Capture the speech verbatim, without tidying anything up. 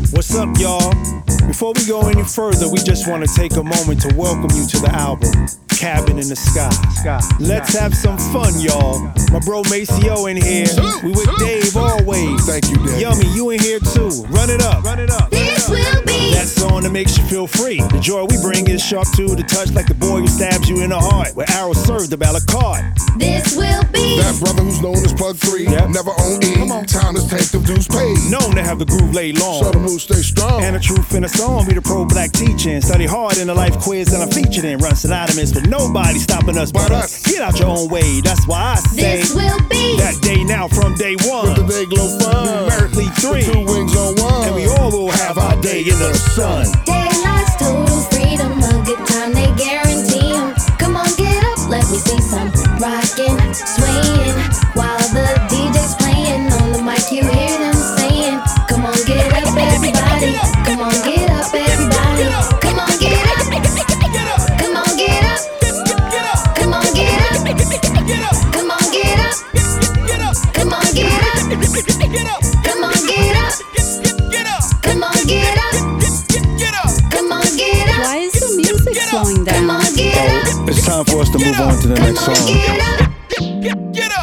What's up, y'all? Before we go any further, we just want to take a moment to welcome you to the album Cabin in the Sky. Let's have some fun, y'all. My bro Maceo in here. We with Dave always. Thank you, Dave. Yummy, you in here too. Run it up. Run it up. This will be that song that makes you feel free. The joy we bring is sharp to the touch, like the boy who stabs you in the heart, where arrows serve the ballot card. This will be that brother who's known as Plug Three. Yep. Never on E. Come on. Time to take the dues paid. Known to have the groove laid long. So the mood stay strong. And the truth in a song be the pro-black teaching. Study hard in the life quiz that I'm featured in. Run synonymous with nobody stopping us but, But us. us. Get out your own way. That's why I say This will be that day now from day one. With the day glow fun. Numerically three. With two wings on one. And we all will have our day in the sun. daylight's total freedom, a good time they guarantee 'em. Come on, get up, let me see some rockin', swaying, while the D J's playing on the mic. You hear them saying, "Come on, get up, everybody! Come on, get up, everybody! Come on, get up! Come on, get up! Come on, get up! Come on, get up! Come on, get up! Come on, get up! Come on, get up! Come on, get up! Why is the music slowing Come down? on, get up! It's time for us to move on to the next Come on, song. get up! Get, get, get up!